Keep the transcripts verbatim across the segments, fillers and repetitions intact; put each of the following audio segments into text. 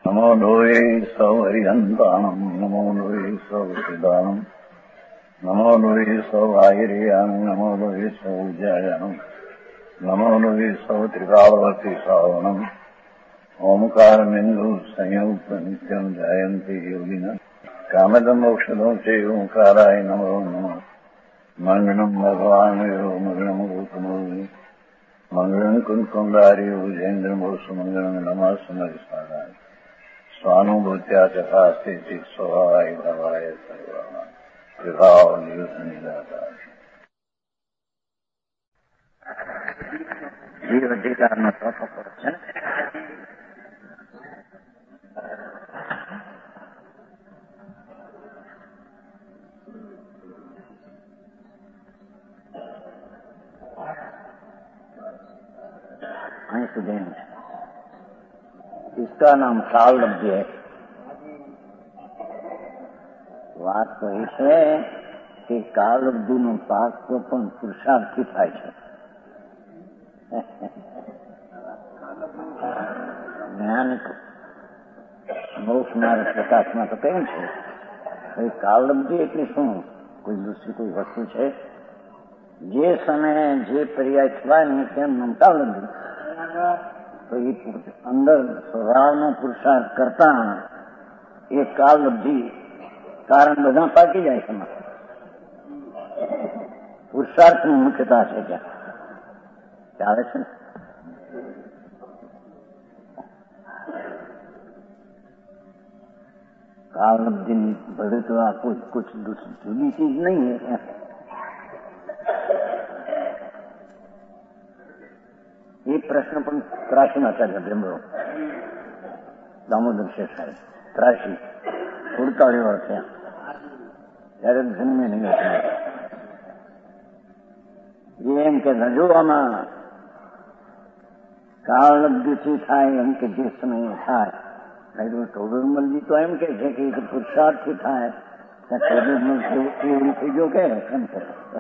नमो लोये सौहरिहन्ताणम् नमो लोये सौहृदानम् नमो लोये सौभागिर्यानम् नमो लोये सौजायानम् नमो लोये सौत्रिकावती सावनम् ओंकारमिन्दु संयुक्त नित्यम् जायन्ति योगिनः कामदम् मोक्षदम् च ओंकाराय नमो नमः मङ्गलम् भगवान् यो मङ्गलम् रूपमोहि मङ्गलम् कुन्कुण्डारि भुजेन्द्रमोसु मङ्गलम् नमः समरिसाराय स्वानुभूत्या चकास्ते स्वभावाय भवाय सर्वाः विभाव नियुद्ध निराकार జీవధికారణ తోపకొచ్చాను. इसका नाम काल लब्धि है. વાત તો એ છે કે કાલ લબ્ધિનો પાક તો પણ પુરુષાર્થથી થાય છે. જ્ઞાન મોક્ષ માર્ગ પ્રકાશમાં તો કેમ છે એ કાલ લબ્ધિ એટલે શું? કોઈ દૂસરી કોઈ વસ્તુ છે? જે સમયે જે પર્યાય થવાય ને તેમ નામ કાલ લબ્ધિ. તો એ અંદર સ્વભાવનો પુરુષાર્થ કરતા એ કાલ લબ્ધિ કારણ બધા પાકી જાય છે. પુરુષાર્થની મુખ્યતા છે ત્યાં ચાલે છે. काल लब्धि भले तो आपको कुछ दूसरी चीज नहीं है. ये प्रश्न पण ત્રાસીમાચાર્ય બ્રહ્મરો દામોદર શેઠ સાહેબ ત્રાસી સુડતાળી વર્ષે ત્યારે જન્મે નહીં એમ કે જો આમાં કાળ લબ્ધિથી થાય એમ કે જે સમયે થાય ટોડરમલજી તો એમ કે છે કે પુરુષાર્થથી થાય ટોડરમલ એવડી થઈ ગયો કે એમ કે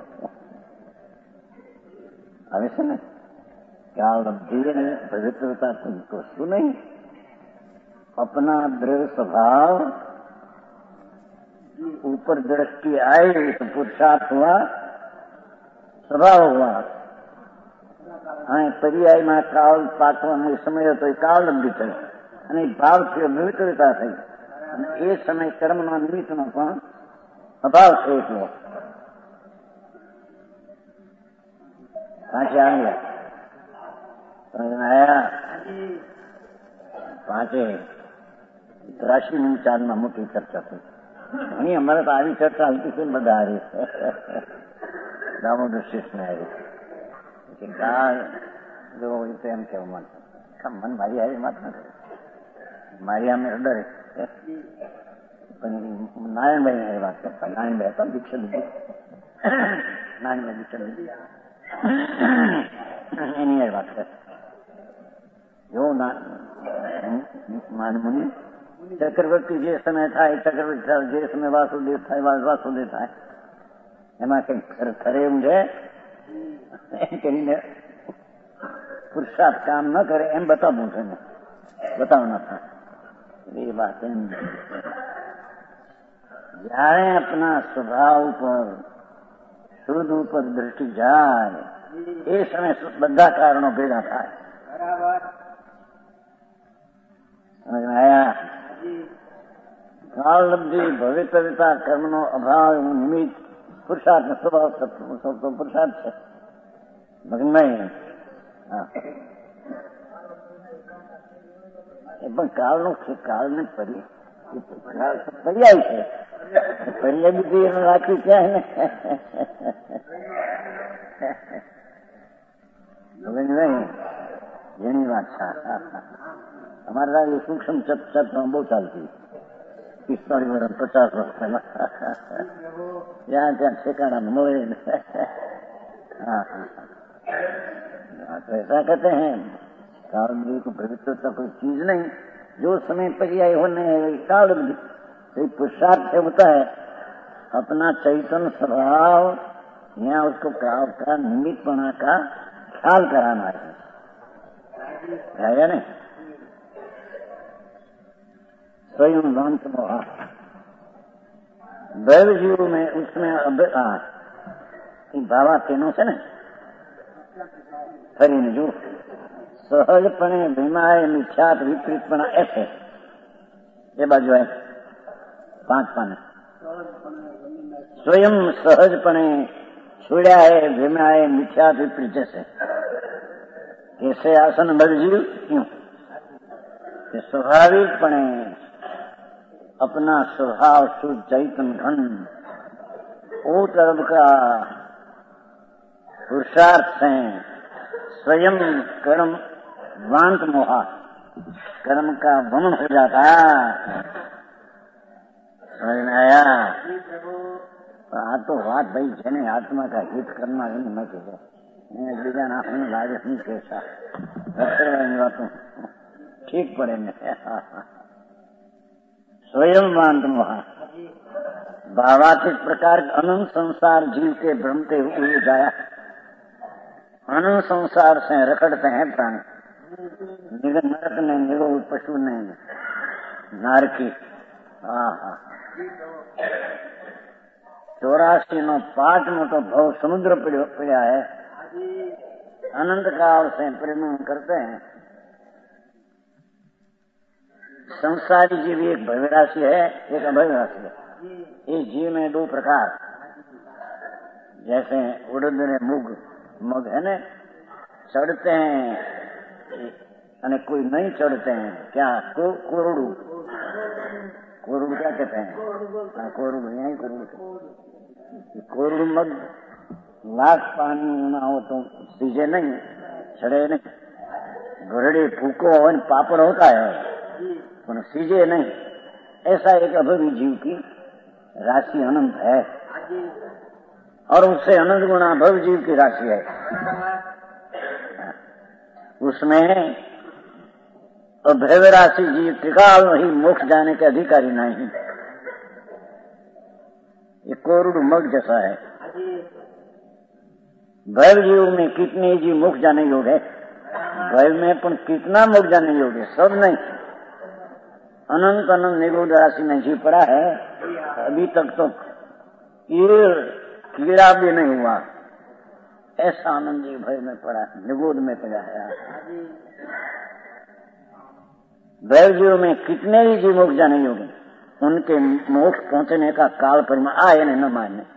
આવે છે ને काल लब्धि पवित्रता तुमको वस्तु नहीं. अपना दृढ़ स्वभाव ऊपर दृष्टि आई तो पुरुषार्थ हुआ, स्वभाव हुआ. हाँ पर्याय में काल पाकवा समय तो काल लब्धि थी અને ભાવથી પવિત્રતા થઈ અને એ સમય કર્મના નિમિત્તનો પણ અભાવ થઈ ગયો. પાછે આવ્યા આયા પાંચે ત્રાસી ચારમાં મોટી ચર્ચા થઈ. ઘણી અમારે તો આવી ચર્ચા હાલતી છે. બધા આવી દામોદર શિષ્યને આવી કાળ જો તો એમ કેવું મન મન મારી આવી વાત નથી. મારી આમે ડરે પણ નારાયણભાઈ વાત કરતા. નારાયણભાઈ હતા દીક્ષા લીધી. નારાયણભાઈ દીક્ષા લીધી એની વાત કરતા. જો મુનિ ચક્રવર્તી જે સમય થાય ચક્રવર્તી થાય, જે સમય વાસુદેવ થાય વાસુદેવ થાય, એમાં કઈ ખરે એમ છે કરીને પુરુષાર્થ કામ ન કરે એમ બતાવવું છે ને બતાવના થાય એ વાત એમ. જયારે આપણા સ્વભાવ ઉપર શુદ્ધ ઉપર દ્રષ્ટિ જાય એ સમય બધા કારણો ભેગા થાય. કાળ લબ્ધિ ભવિતવ્યતા કર્મનો અભાવ નિમિત્ત પુરુષાર્થ સ્વભાવ પુરુષાર્થ છે. ભગવાન હા એ પણ કાળનો છે. કાળને પર્યાય છે. પર્યાય બધી એને રાખી ક્યાં ને હવે નહીં જેની વાત છે. અમારે રાજી સૂક્ષ્મ ચર્ચામાં બહુ ચાલતી પિસ્તાળીસ વર્ષ પચાસ વર્ષ પહેલા જ્યાં ત્યાં ठिकाना મળે. हाँ तो ऐसा कहते हैं काल लब्धि को पवित्रता कोई चीज नहीं. जो समय पर्याय होने है काल लब्धि पुरुषार्थ से होता है. अपना चैतन्य स्वभाव यहाँ उसको काल का निमित्तपना का ख्याल कराना है. नहीं स्वयं वांत मोहा दैव जीव में उसमें बाबा तेनो से ने फरी जो सहजपणे भीमाए मिथ्यात विपरीतपणा ऐसे ये बाजू है पांच पाने स्वयं सहजपणे छुड़ा है भीमाए मिथ्यात विपरीत जैसे कैसे आसन बलजीव क्यों कि स्वाभाविकपणे अपना स्वभाव शुद्ध चैतन घन ओ तरफ का पुरुषार्थ से स्वयं कर्म वांत मोहा कर्म का वमन हो जाता समझ में आया। आ तो बात भाई जेने आत्मा का हित करना है मैं कहे बीजा ना हम लागे नहीं कैसा बातों ठीक पड़े स्वयं वांत मोहा भावातीत प्रकार अनंत संसार जीव के भ्रमते हुए जाया अनंत संसार से रखड़ते हैं प्राणी नरक ने निरोग पशु ने नारकी चौरासी नो पांच मोटो भव समुद्र पड़ा है अनंत काल से परिणाम करते हैं। संसारी जीव एक भव्य राशि है एक अभव्य राशि है। इस जीव में दो प्रकार जैसे उड़द ने मुग मग है न चढ़ते हैं अने कोई नहीं चढ़ते हैं क्या को, कोरुड़ू कोरुड़ू क्या कहते हैं कोरुड़ू यही कोरुड़ू कोरुड़ू मग लाख पानी ना हो तो सीजे नहीं चढ़े नहीं घोड़े फूको हो पापड़ होता है पर सीजे नहीं। ऐसा एक अभवी जीव की राशि अनंत है और उससे अनंत गुणा भव जीव की राशि है। उसमें अभव राशि जीव त्रिकाल ही मोक्ष जाने के अधिकारी नहीं। ये कोरुड़ मग जैसा है। भव जीव में कितने जीव मोक्ष जाने योग्य है भव में पण कितना मोक्ष जाने योग्य है सब नहीं। अनंत अनंत निगूढ़ राशि में जीव पड़ा है अभी तक तो ये कीड़ा भी नहीं हुआ ऐसा आनंद जीव भय में पड़ा निगूढ़ में पड़ा है। भैव जीव में कितने ही जीव मोक्ष जाने योग्य उनके मोक्ष पहुंचने का काल परिमाण आए न मानने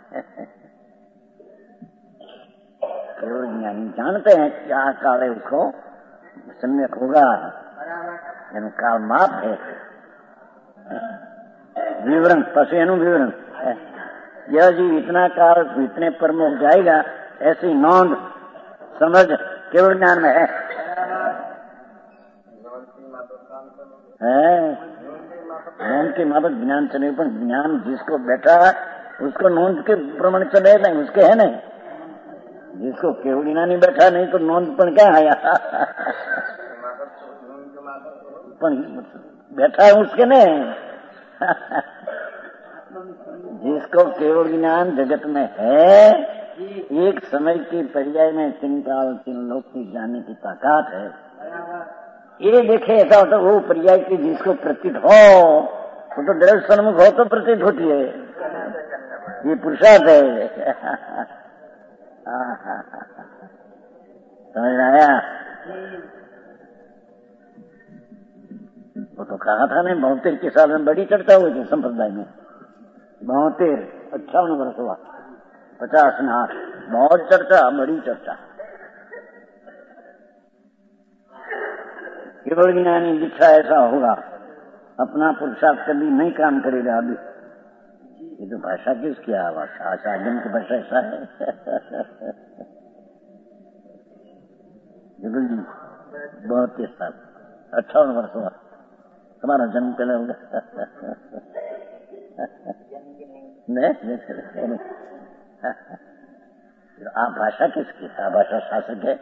केवल ज्ञानी जानते हैं क्या काल है उसको सम्यक होगा एनु काल माप है विवरण पशु एनु विवरण यह जीव इतना काल इतने प्रमुख जाएगा ऐसी नोंद समझ केवल ज्ञान में है, है? नोंद के मापक ज्ञान चले पर ज्ञान जिसको बैठा उसको नोंद के प्रमाण चले नहीं उसके है नहीं जिसको केवलिना नहीं बैठा नहीं तो नोंद पर क्या आया बैठा है उसके नहीं जिसको केवल ज्ञान जगत में है एक समय की पर्याय में तीन काल तीन लोक की जाने की ताकत है। ये देखे ऐसा होता वो पर्याय की जिसको प्रतीत हो वो तो दृढ़ सन्मुख हो तो प्रतीत होती है ये पुरुषार्थ है। समझ आया। वो तो कहा था नहीं बहुतेर के साल में बड़ी चर्चा हुई थी संप्रदाय में बहुतेर अट्ठावन वर्ष हुआ पचास में आठ बहुत चर्चा बड़ी चर्चा। केवल ज्ञानी दीक्षा ऐसा होगा अपना पुरुषार्थ कभी नहीं काम करेगा। अभी ये तो भाषा किसकी आवाज आचार्य की भाषा ऐसा है बिल्कुल जी बहुत तेज साल अट्ठावन वर्ष हुआ तुम्हारा जन्म पहले होगा नहीं आप भाषा किसकी आ भाषा शासक है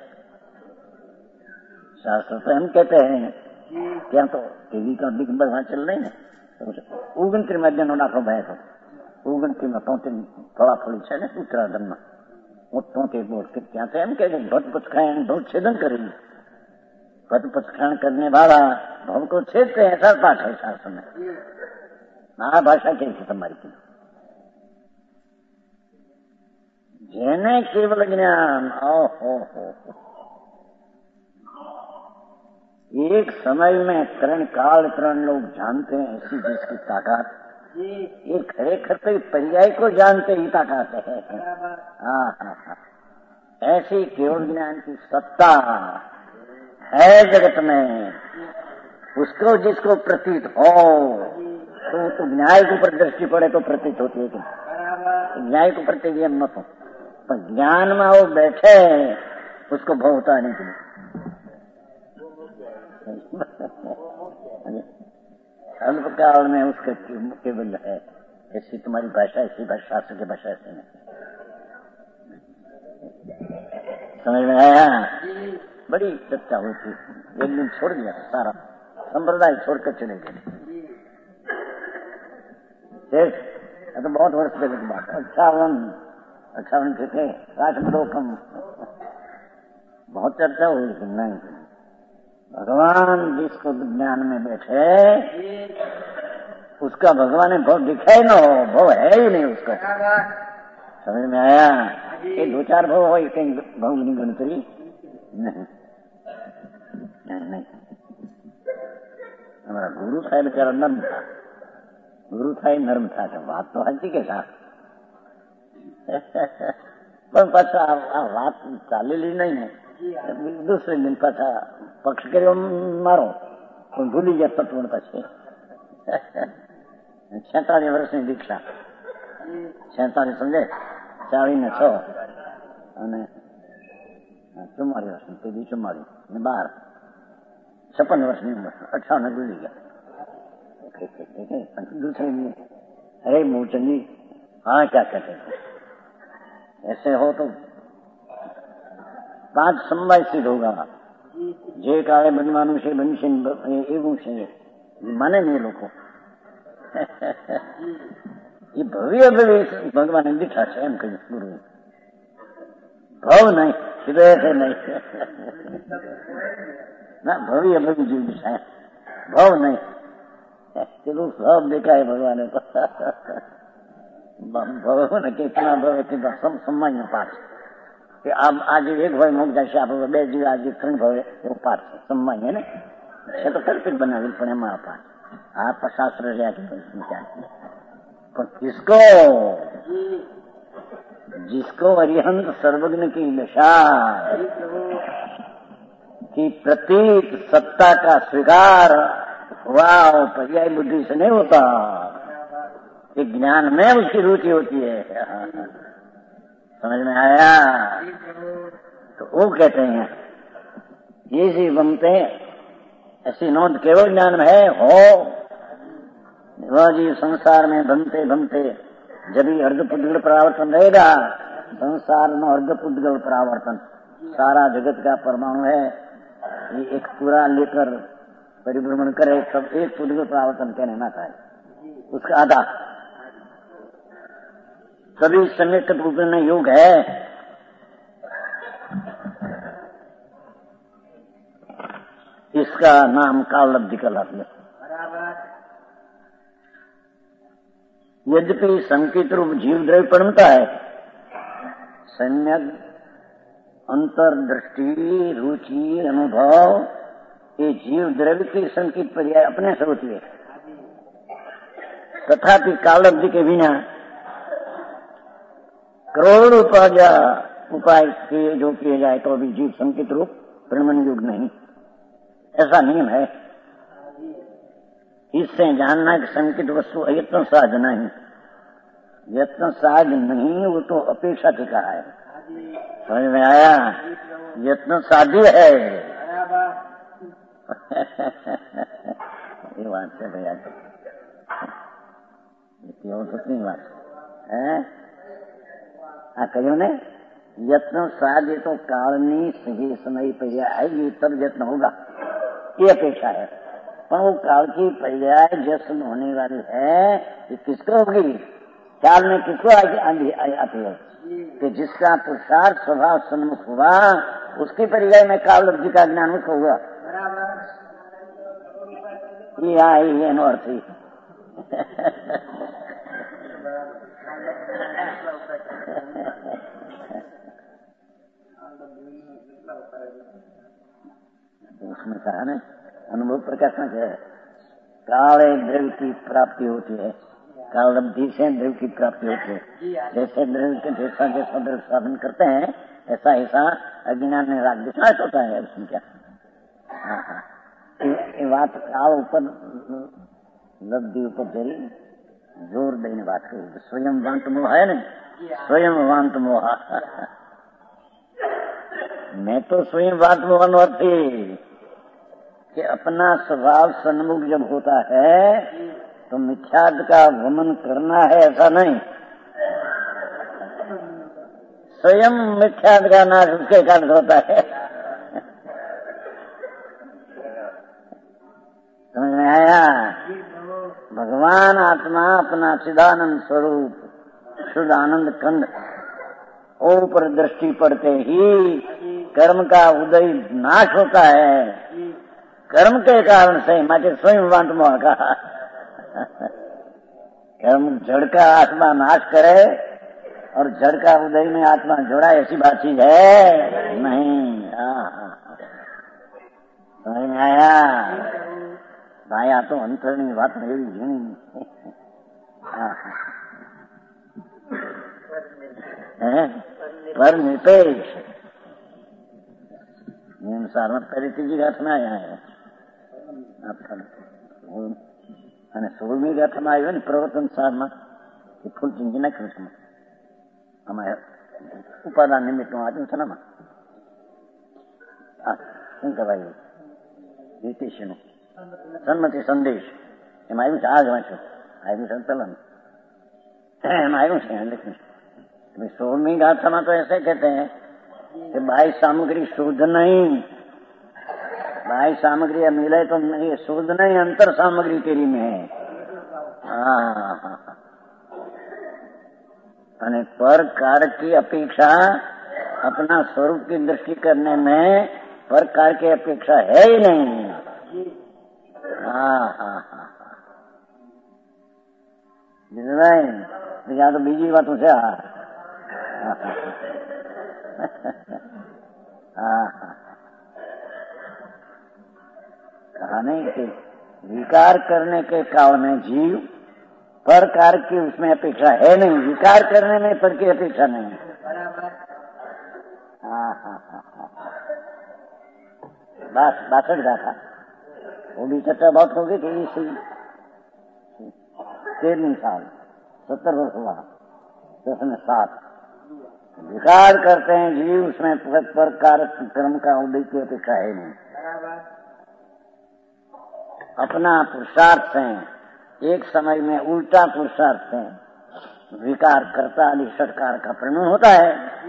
शास्त्र तो हम कहते हैं क्या तो टीवी का दिग्गज वहां चल रही है उगन के मध्य नो दाखलो भाई तो उगन के तोते थोड़ा थोड़ी છે ને ઉત્તરાધનમાં હું તોતે બોલ કે ત્યાં તો એમ કે ભટ ભટ ખાય અને બહુ છેદન કરેલું पद पचखण करने वाला भव को छेदते हैं, ऐसा पाठ है शास्त्र में। महाभाषा कैसी तुम्हारी की जेने केवल ज्ञान, ओ हो हो एक समय में त्रण काल त्रण लोग जानते हैं, ऐसी जिसकी ताकत, ये खरेखर तो पर्याय को जानते ही ताकत है। हाँ हाँ हाँ, ऐसी केवल ज्ञान की सत्ता है जगत में। उसको जिसको प्रतीत हो तो, तो न्याय के ऊपर दृष्टि पड़े तो प्रतीत होती है कि न्याय के प्रति ज्ञान मत हो, पर ज्ञान में वो बैठे उसको भव होता नहीं तुम्हें। अल्पकाल में उसका केवल है, ऐसी तुम्हारी भाषा, ऐसी भाषा शास्त्र की भाषा ऐसी नहीं। समझ में आया? बड़ी चर्चा हुई थी, एक दिन छोड़ दिया सारा संप्रदाय छोड़कर चले गए। तो बहुत वर्ष पहले की बात, अट्ठावन अट्ठावन के थे, राजमलोकम बहुत चर्चा हुई थी। नहीं, भगवान जिसको ज्ञान में बैठे उसका भगवान ने भव दिखाई न हो, भव है ही नहीं उसका। समझ में आया? ये दो चार भव हो, कहीं भव नहीं गणतरी नहीं, नहीं नहीं। हमारा गुरु साहब बेचारा नर्म था, गुरु था नर्म था, तो बात तो हल्की के साथ पर पाछा बात चालेली नहीं है। दूसरे दिन पाछा पक्ष કર્યો મારો પણ ભૂલી ગયા તત્વ પછી છેતાલીસ વર્ષની દીક્ષા, છેતાલીસ સમજે ચાળી ને છ અને ચુમ્માલીસ વર્ષની પેલી ચુમ્માલીસ ને બાર છપ્પન વર્ષની ઉંમર, અઠાવન ભૂલી ગયા। दूसरे दिन अरे मूर्चंद जी हाँ क्या कहते हैं, ऐसे हो तो પાંચ સમવાય સિદ્ધ હોગા, જે કાળે બનવાનું છે બનશે એવું છે, માને નહીં લોકો। એ ભવ્ય ભવ્ય ભગવાને દીઠા છે એમ કહ્યું ગુરુ, ભવ નહીં હૃદય છે નહીં ના, ભવ્ય ભવ્ય જીવ દીઠા, ભવ નહીં પેલું સબ દેખાય ભગવાને તો ભવ ને કેટલા ભવ કેટલા સામાન્ય પાઠ કે આજે એક ભાઈ મોગ જશે, આપણે બે જીવ આજે ત્રણ ભાવે એવો પાઠ છે સામાન્ય ને, એ તો કલ્પિત બનાવી પણ એમાં પાઠ આ શાસ્ત્ર રહ્યા કે પણ किसको जिसको अरिहंत सर्वज्ञ की दशा की प्रतीक सत्ता का स्वीकार हुआ, पर्याय बुद्धि से नहीं होता, ये ज्ञान में उसकी रुचि होती है। समझ में आया? तो वो कहते हैं ये सी बनते ऐसी नोंद केवल ज्ञान में है हो, वह जीव संसार में बनते बनते जब ही अर्धपुद्गल परावर्तन रहेगा, संसार में अर्धपुद्गल परावर्तन, सारा जगत का परमाणु है, ये एक पूरा लेकर परिभ्रमण करे तब एक पुद्गल परावर्तन कहने ना था, उसका आधा सभी समेत रूप में योग है। इसका नाम कालब्धि कहलाती है। यद्यपि संकेत रूप जीव द्रव्य परमता है, सम्यक अंतर्दृष्टि रुचि अनुभव ये जीव द्रव्य की संकेत पर्याय अपने से होती है, तथापि कालब्धि के बिना करोड़ उपाय उपाय किए जो किए जाए तो भी जीव संकेत रूप ब्रह्मन युग नहीं, ऐसा नियम है। इससे जानना कि संकित वस्तु अयत्न साध नहीं, यत्न साध नहीं वो तो अपेक्षा की कहा है। समझ में आया? यत्न साध्य है ये बात है भैया, और कितनी बात है आ कहो ने यत्न साध्य तो कालनी सही समय पर्याय आएगी तब यत्न होगा, ये अपेक्षा है। पर वो काल की पर्याय जश्न होने वाली है कि किसको होगी, काल में किसको आती है कि जिसका पुरुषार्थ स्वभाव सन्मुख हुआ उसकी पर्याय में काल लब्धि का ज्ञान उसको हुआ। ये आई એનો અર્થ એ उसमें कहा ना अनुभव प्रकाश में है काले द्रव्य की प्राप्ति होती है, कालब्धि से द्रव्य की प्राप्ति होती है। जैसे द्रव्य के जैसा जैसा द्रव्य साधन करते हैं ऐसा ऐसा अज्ञान में राग विश्वास होता है उसमें क्या। हाँ हाँ ये बात काल ऊपर लब्धि ऊपर जरी जोर देने बात करी। स्वयं वांत मोह है ना, स्वयं वांत मोह मैं तो स्वयं वांत मोह थी कि अपना स्वभाव सन्मुख जब होता है तो मिथ्याद का गमन करना है ऐसा नहीं, स्वयं मिथ्याद का नाश उसके कारण होता है। समझ में आया? भगवान आत्मा अपना चिदानंद स्वरूप शुद्ध आनंद कंद ऊपर दृष्टि पड़ते ही कर्म का उदय नाश होता है, कर्म के कारण से माचे स्वयं वांत मोह का कर्म जड़ का आत्मा नाश करे और जड़ का उदय में आत्मा जोड़ा ऐसी बात चीज है नहीं। समझ में आया? आया तो अंतरनी बात एवी झीणी पर निरपेक्ष नियमसार मत કરી ત્રીજી ગાથમાં આવ્યા અને સોળમી ગાથામાં આવ્યો ને પ્રવર્તન સારમાં એ ફૂલ ચીંજી નાખ્યું છે આમાં ઉપાદાન નિમિત્તનું વાંચ્યું છે ને આમાં શું કહેવાય જ્યોતિષનું સન્મતિ સંદેશ એમાં આવ્યું છે આ જ વાંચ્યું આવ્યું છે ચલન એમાં આવ્યું છે લખ્યું सोलहवीं गाथा में तो ऐसे कहते हैं कि बाह्य सामग्री शुद्ध नहीं, बाह्य सामग्री मिले तो ये शुद्ध नहीं अंतर सामग्री तेरी में है। अने पर कारक की अपेक्षा अपना स्वरूप की दृष्टि करने में पर कारक की अपेक्षा है ही नहीं। हाँ हाँ हाँ या तो बीजी बातों से कहा नहीं कि विकार करने के काल में जीव पर कार की उसमें अपेक्षा है नहीं, विकार करने में पर की अपेक्षा नहीं। हाँ हाँ हाँ बस बासठ का था वो भी चर्चा बहुत होगी कि इसी तेरहवीं साल सत्तर वर्ष हुआ दस में सात विकार करते हैं जीव उसमें पर कारक कर्म का उदय की अपेक्षा है नहीं। अपना पुरुषार्थ से एक समय में उल्टा पुरुषार्थ से विकार करता आदि षटकार का परिणाम होता है।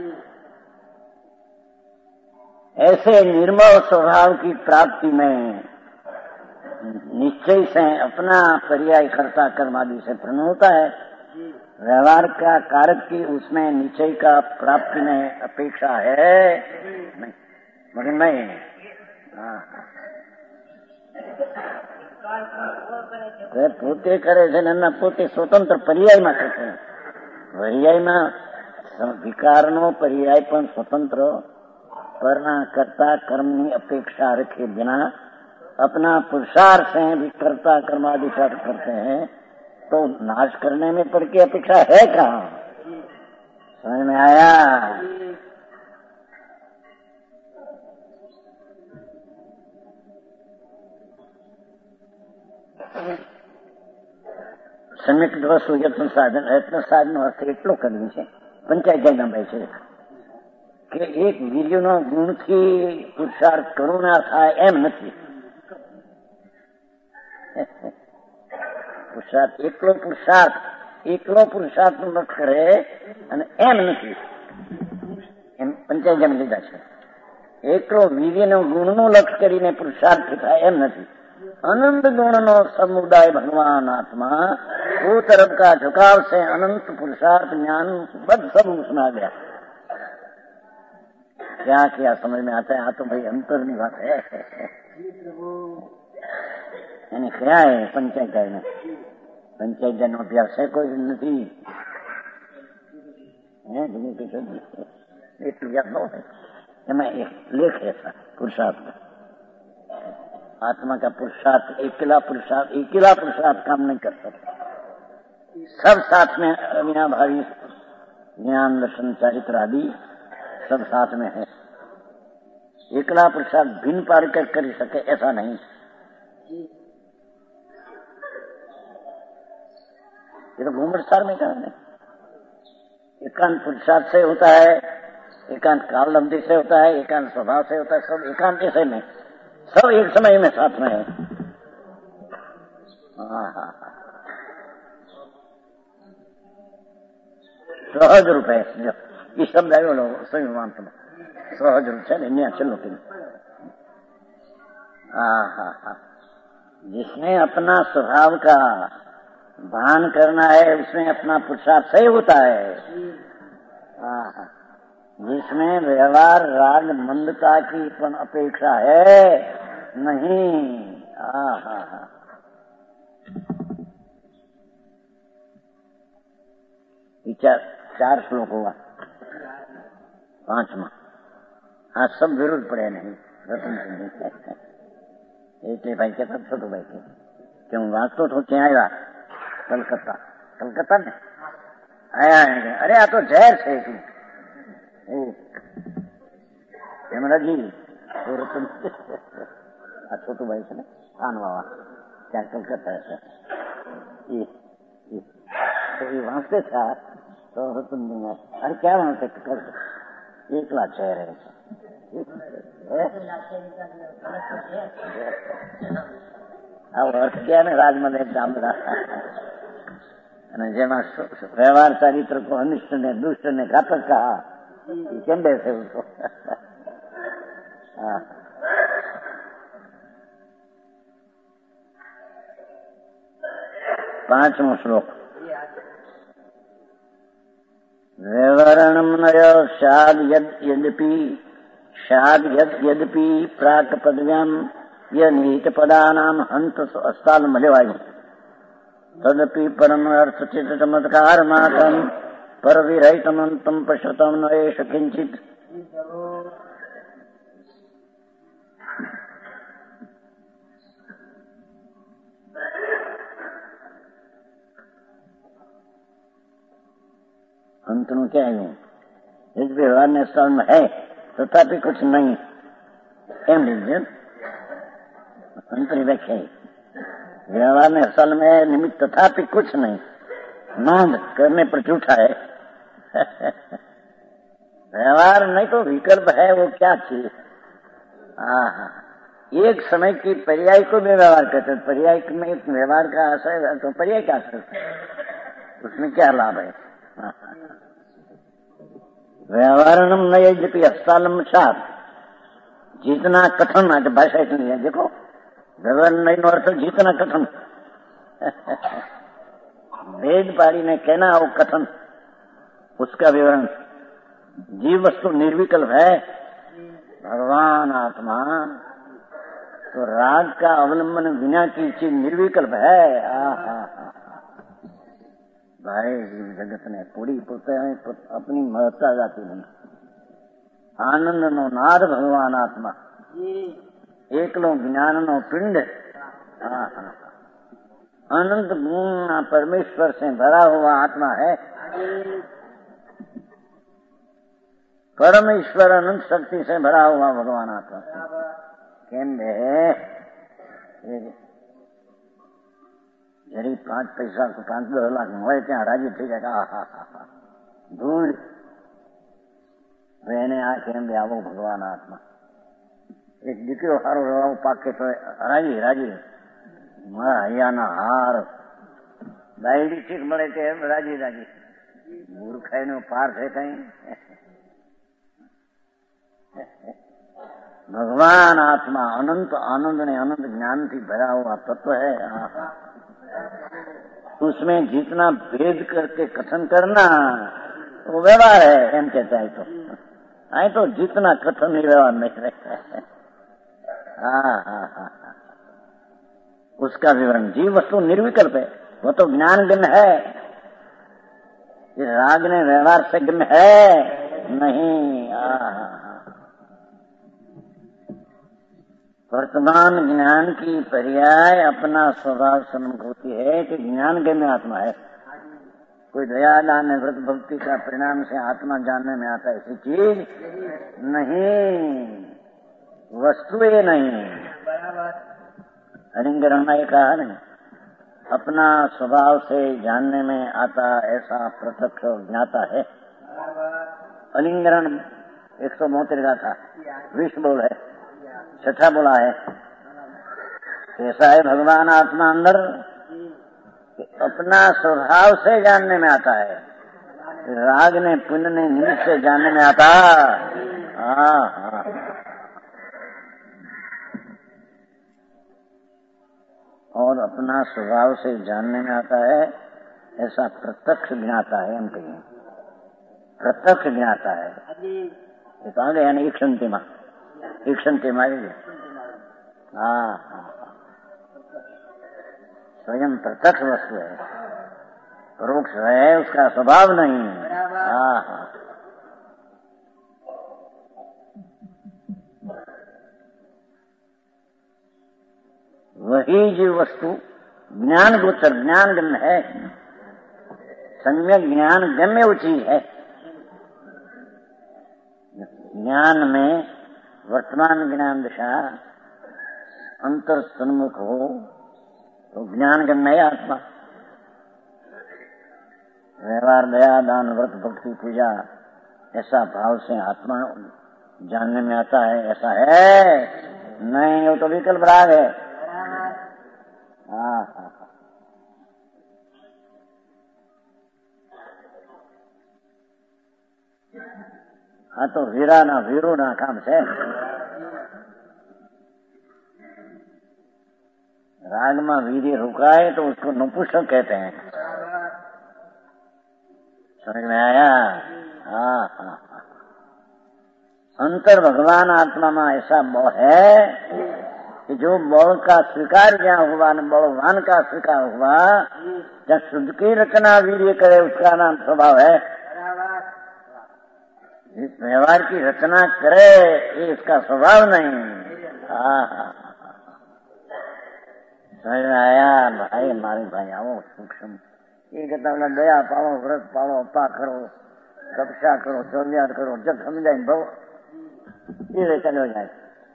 ऐसे निर्मल स्वभाव की प्राप्ति में निश्चय से अपना पर्याय करता कर्म आदि से परिणाम होता है। व्यवहार का कारक की उसमें निश्चय का प्राप्ति में अपेक्षा है नहीं, मगर नहीं। પોતે કરે છે ને પોતે સ્વતંત્ર પર્યાયમાં કરશે, પર્યાયમાં વિકારનો પર્યાય પણ સ્વતંત્ર પરના કરતા कर्मની अपेक्षा रखे बिना अपना पुरुषार्थ से भी कर्ता कर्मादि करते हैं तो नाश करने में पर की अपेक्षा है कहाँ? समझ में आया? સમ્યક વસ્તુ યત્ન સાધન યત્ન સાધન અર્થ એટલો કરવી છે પંચાયત નંબર છે કે એક વીર્યનો ગુણથી પુરુષાર્થ કરુણા થાય એમ નથી। પુરુષાર્થ એકલો પુરુષાર્થ એકલો પુરુષાર્થ નું લક્ષ કરે અને એમ નથી એમ પંચાયત જમ લીધા છે। એકલો વીર્યનો ગુણનો લક્ષ કરીને પુરુષાર્થ થાય એમ નથી। अनंत गुण नो समुदाय भगवान आत्मा वो तरफ का झुकाव से अनंत पुरुषार्थ ज्ञान बद सब उसमें आ गया। क्या क्या समझ में आता है? हाँ तो भाई अंतर नहीं बात है। ક્યાંય પંચાયત ને પંચાયત નો અભ્યાસ છે કોઈ નથી એટલું યાદ ન હોય એમાં એક लेख है पुरुषार्थ आत्मा का पुरुषार्थ अकेला पुरुषार्थ अकेला पुरुषार्थ काम नहीं कर सकता सब साथ में अविनाभावी ज्ञान दर्शन चरित्र आदि सब साथ में है एकला पुरुषार्थ भिन्न पार कर कर सके ऐसा नहीं ये तो घूमटसार में कहा नहीं एकांत पुरुषार्थ से होता है एकांत काल लब्धि से होता है एकांत स्वभाव से होता है सब एकांत से में सब एक समय में साथ में है हाँ हाँ सहज रूप है ये शब्द आयो लो सही मानते सहज रूप से नहीं चलो कि हाँ हाँ हाँ जिसमें अपना स्वभाव का भान करना है उसमें अपना पुरुषार्थ सही होता है हाँ हाँ जिसमें व्यवहार राग मंदता की अपेक्षा है नहीं हाँ हाँ हाँ चार चार श्लोक हुआ पांचवा हाँ सब विरुद्ध पड़े नहीं रतन सिंह એટલે ભાઈ કહેતા છોટું ભાઈ કે કે હું વાંચતો તો ક્યાં આવ્યા કલકત્તા કલકત્તા ને આયા અરે આ તો ઝેર છે હેમરાજી રતન આ છોટું ભાઈ છે ને ખાન બાવા ત્યાં કલકત્તા છે એ વાંચતે થયા તો રતન અરે ક્યાં વાંચે એકલા છે રહે છે અર્થ ક્યાં ને રાજમલ એક ગામડા અને જેમાં વ્યવહાર ચારિત્ર કો અનિષ્ટ ને દુષ્ટ ને ઘાતક કहा કેમ બેસે उसको पांचवो श्लोक व्यवरणम नय शाद यद यद्यपि शाद यद यद्यपि प्राक पदव्याम यनीत पदानाम हंत अस्ताल मलेवायु तदपि परम अर्थ चित चमत्कार मातम पर विरहितमंतम पश्यतम न एष किंचित अंत में क्या है इस व्यवहार में स्थल में है तथापि कुछ नहीं एम लीजिए अंतरी व्याख्या व्यवहार में स्थल में निमित्त तथापि कुछ नहीं मांग करने पर झूठा है व्यवहार नहीं तो विकल्प है वो क्या चीज हाँ हाँ एक समय की पर्याय को भी व्यवहार कहते हैं पर्याय में व्यवहार का आशय तो पर्याय क्या आशय उसमें क्या लाभ है व्यवहारणम न यद्यपि अस्तालम छाप जितना कठिन आज भाषा इतनी है देखो व्यवहार नहीं नो अर्थ जितना कठिन वेद पाड़ी ने कहना वो कथन उसका विवरण जीव वस्तु निर्विकल्प है भगवान आत्मा तो राग का अवलंबन बिना की चीज निर्विकल्प है भाई जगत ने पूरी पोते अपनी महत्ता जाती नहीं आनंद नो नाद भगवान आत्मा एकलो ज्ञान नो पिंड हाँ हाँ अनंत गुण परमेश्वर से भरा हुआ आत्मा है परमेश्वर अनंत शक्ति से भरा हुआ भगवान आत्मा केम जरी पांच पैसा को पांच दस लाख हो त्या राजी थी जाएगा हा हा हा धूल એને આ કેમ બે આવો ભગવાન આત્મા એક દીકરો સારો રહેવા પાકે તો રાજી રાજી મારા હૈયાના હાર બાયડી ચીક મળે તે રાજી રાજી મૂર્ખાઈનો પાર છે કઈ भगवान आत्मा अनंत आनंद ने अनंत ज्ञान थी भरा हुआ तत्व है उसमें जितना भेद करके कथन करना वो व्यवहार है एम कहता है तो आए तो जितना कथन ही व्यवहार नहीं रहता है हाँ हाँ हाँ उसका विवरण। जीव वस्तु निर्विकल्प है, वो तो ज्ञान गम्य है। इस राग ने व्यवहार से गम्य है नहीं। वर्तमान ज्ञान की पर्याय अपना स्वभाव सन्मुख है कि ज्ञान गम्य आत्मा है। कोई दया दान व्रत भक्ति का परिणाम से आत्मा जानने में आता है, ऐसी चीज नहीं, वस्तु ये नहीं। अलिंगरण में कहा नहीं, अपना स्वभाव से जानने में आता ऐसा प्रत्यक्ष ज्ञाता है। अलिंगरण एक सौ मोहत्तर का था, विश्व बोल है, छठा बोला है। कैसा है भगवान आत्मा अंदर, अपना स्वभाव से जानने में आता है। राग ने पुण्य ने निमित्त से जानने में आता। हाँ हाँ, और अपना स्वभाव से जानने में आता है ऐसा प्रत्यक्ष ज्ञाता है। हम कहें प्रत्यक्ष ज्ञाता है, ये कहा गया ना ईक्षणतिमा, ईक्षणतिमा। हाँ हाँ, स्वयं प्रत्यक्ष वस्तु है, परोक्ष है, उसका स्वभाव नहीं है। हाँ हाँ, वही जीव वस्तु ज्ञान गोचर ज्ञान गम्य है। सम्यक ज्ञान गम्य वो चीज है। ज्ञान में वर्तमान ज्ञान दिशा अंतर सन्मुख हो तो ज्ञान गम्य है आत्मा। व्यवहार दया दान व्रत भक्ति पूजा ऐसा भाव से आत्मा जानने में आता है, ऐसा है नहीं, वो तो विकल्प राग है। हाँ हाँ, हाँ तो वीरा ना वीरू ना काम से राग में वीर्य रुकाए तो उसको नपुंसक कहते हैं। समझ में आया? हाँ हाँ, अंतर भगवान आत्मा में ऐसा बल है कि जो बल का स्वीकार जहाँ हुआ न बलवान का स्वीकार हुआ, जब शुद्ध की रचना वीर्य करे उसका नाम स्वभाव है। इस व्यवहार की रचना करे ये इसका स्वभाव नहीं। हाँ हाँ, समझ में आया भाई? हमारे भाई आओ सूक्ष्म ये कहता दया पालो व्रत पालो अपा करो कक्षा करो चौरियार करो, जब समझाए बहु ये चलो जाए।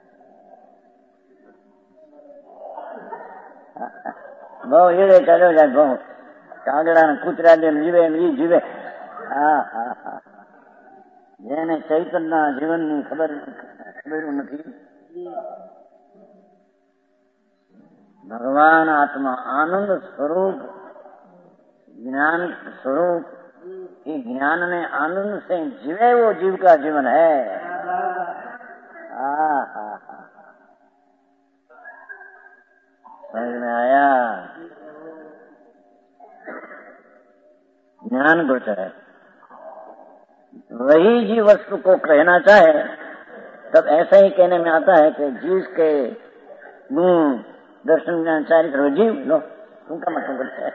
बहु ये चलो जाए बहु कागड़ा ने कूतरा જેમ જીવે એમ ઈ જીવે। હા હા હા, જેને ચૈતન્ય જીવનની ખબર ખબર નથી। भगवान आत्मा आनंद स्वरूप ज्ञान स्वरूप, ये ज्ञान ने आनंद से जीवे वो जीव का जीवन है। हाँ हाँ हाँ, समझ में आया? ज्ञान गोचर है, वही जीव वस्तु को कहना चाहे तब ऐसा ही कहने में आता है कि जिसके गुण दर्शन ज्ञान चारित्र जीव लो, उनका मतलब है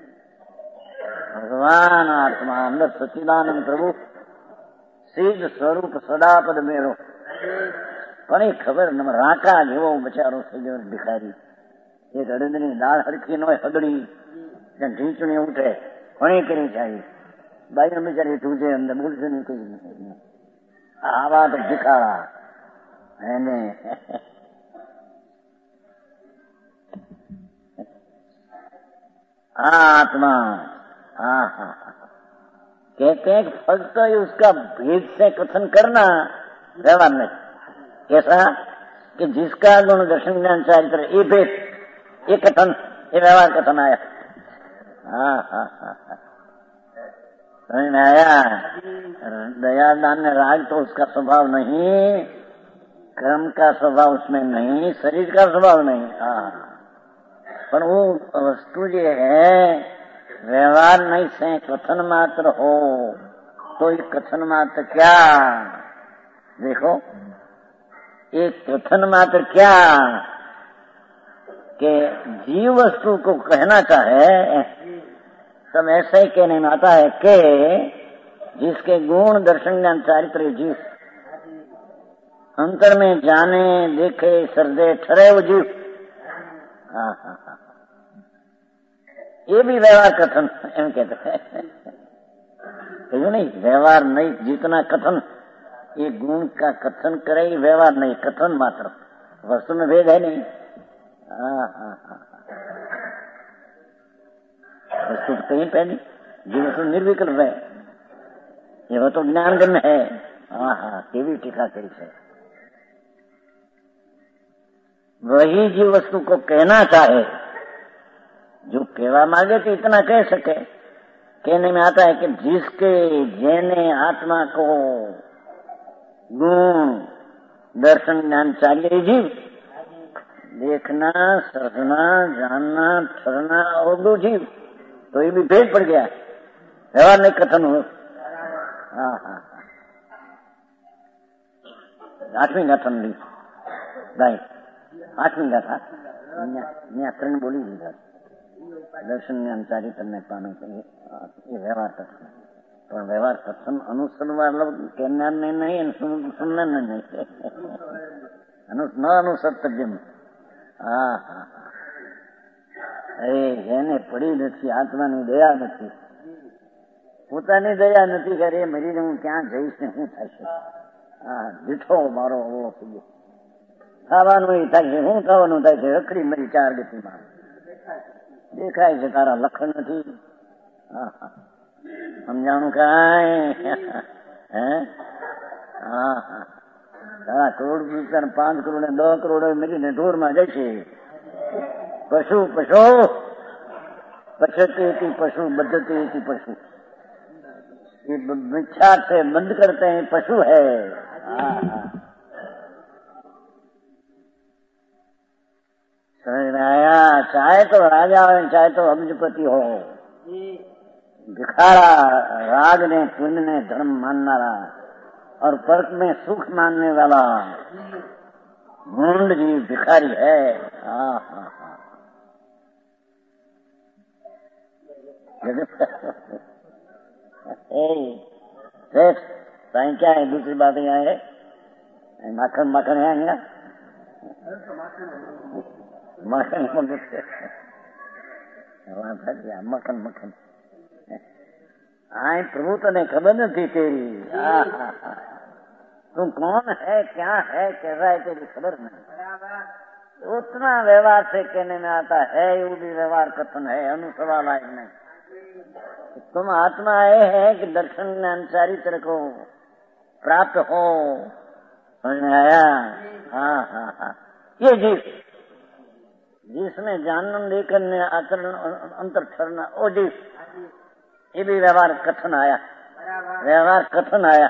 भगवान आत्मा अंदर सच्चिदानंद प्रभु सिद्ध स्वरूप सदापद मेरो। પણ એ ખબર ન રાકા જેવો બચારો થઈ ગયો ભિખારી, એક અડદની દાળ હરખી ન હોય હગડી ઢીંચણી ઉઠે ઘણી કરી જાય બાઈ બિચારી ઢૂંઢે અંદર બોલશે નહીં કોઈ। આવા તો ભિખારા એને आत्मा। हाँ हाँ, कहते हैं फक्त उसका भेद से कथन करना व्यवहार में कैसा कि जिसका गुण दर्शन ज्ञान चारित्र ये भेद ये कथन ये व्यवहार कथन आया। हाँ हाँ हाँ, समझ में आया? दया दान राग तो उसका स्वभाव नहीं, कर्म का स्वभाव उसमें नहीं, शरीर का स्वभाव नहीं। हाँ, पर वो वस्तु जो है व्यवहार नहीं से कथन मात्र हो तो ये कथन मात्र क्या, देखो एक कथन मात्र क्या कि जीव वस्तु को कहना चाहे सब ऐसे ही कहने में आता है कि जिसके गुण दर्शन ज्ञान चारित्र जीव अंतर में जाने देखे सर्दे ठहरे वो जीव। हाँ हाँ हाँ, ये भी व्यवहार कथन एम कहते हैं। क्यों नहीं व्यवहार नहीं, जितना कथन ये गुण का कथन करे, व्यवहार नहीं, कथन मात्र, वस्तु में भेद है नहीं। हाँ हाँ हाँ, वस्तु कहीं पे नहीं, जीव वस्तु निर्विकल्प है, ये वो तो ज्ञान गम्य है। हाँ हाँ, ये भी टीका करी है। वही जीव वस्तु को कहना चाहे, जो कहवा मांगे तो इतना कह सके। कहने में आता है कि जिसके जेने आत्मा को गुण दर्शन ज्ञान चाहिए जीव, देखना समझना जानना ठहरना और दो जीव, तो ये भी भेद पड़ गया, व्यवहार नहीं कथन हो। हाँ हाँ, आठवीं कथन ली भाई, आठवीं गाथा त्रण बोली दी दर्शन ज्ञान चारित्र ने पाने के लिए, ये व्यवहार कथन। तो व्यवहार कथन अनुसरण वाला कहना नहीं, सुनना नहीं, न अनुसर्तव्यम। હા હા, અરે જેને પડી નથી, આત્માની દયા નથી, પોતાની દયા નથી કરે, મરીને હું ક્યાં જઈશ ને શું થશે? હા, દીઠો મારો ઓળો થઈ ગયો, ખાવાનું એ થાય છે, શું ખાવાનું થાય છે? રખડી મરી ચાર ગતિમાં દેખાય છે, તારા લખણ નથી। હા હા, સમજાણું કાંઈ? હે? હા હા, તારા કરોડ રૂપિયા પાંચ કરોડ ને દસ કરોડ મેળીને ઢોર માં જશે। પશુ પશુ पश्यते पशु बद्धते पशु, ये मिथ्या से बंद करते हैं, पशु है। समझ में आया? चाहे तो राजा हो, चाहे तो अब्जपति हो, भिखारा राग ने पुण्य ने धर्म मानना रहा और पर्क में सुख मानने वाला मूंड जी भिखारी है। हाँ हाँ हाँ, साईं क्या है? दूसरी बात यहाँ है, माखन माखन है यहाँ, माखन मक्खन मक्खन आए प्रभु तने खबर नहीं तेरी। तुम कौन है, क्या है, कैसा है, तेरी खबर नहीं। उतना व्यवहार से कहने में आता है, वो भी व्यवहार कथन है, अनुसवा लायक नहीं। तुम आत्मा आए है कि दर्शन ज्ञानचारी तरह को प्राप्त हो। समझ में आया? हाँ हाँ हाँ, ये जीव जिसमें जानन लेकर आचरण अंतर ठहरना, ओ जीव, ये भी व्यवहार कथन आया, व्यवहार कथन आया।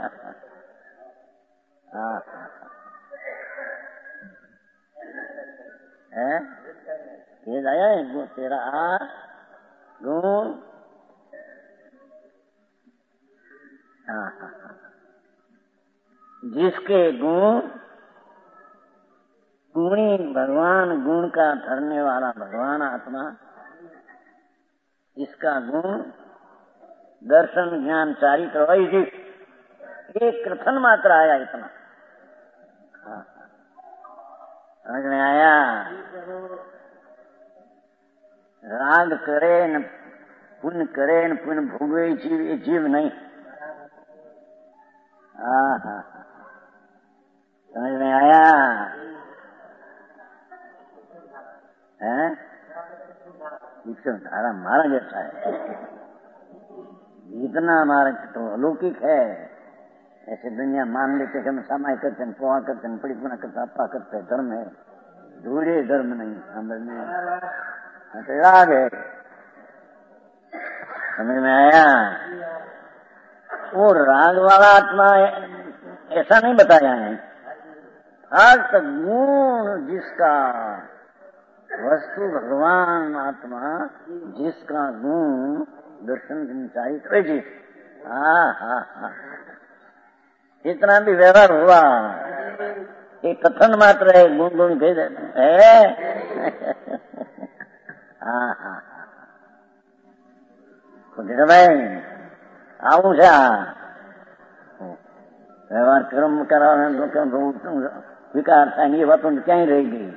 हाँ है, ये आया है तेरा आ गुण। हाँ हाँ, जिसके गुण गुणी भगवान, गुण का धरने वाला भगवान आत्मा, इसका गुण दर्शन ज्ञान चारित्र वही जीव, एक कथन मात्र आया इतना। हाँ, समझ में आया? राग करे न पुण्य करे न पुण्य भोगे जीव, ये जीव नहीं। हाँ हाँ, समझ में आया? है धारा मारा जैसा है, इतना मार्ग तो अलौकिक है। ऐसे दुनिया मान लेते कि हम समाय करते हैं, पोहा करते हैं, परिपूर्ण करते, अपा करते हैं, धर्म है, धूरे धर्म नहीं, समझ में राग है। समझ में आया? वो राग वाला आत्मा ऐसा नहीं बताया है। हर गुण जिसका वस्तु भगवान आत्मा, जिसका गुण दर्शन चारित्र जी। हाँ हाँ हाँ, इतना भी व्यवहार हुआ, ये कथन मात्र है, गुण गुण भेद है। ભાઈ આવું છે આ વ્યવહાર કર્મ કરાવે વિકાર થાય ને એ વાતો ક્યાંય રહી ગઈ.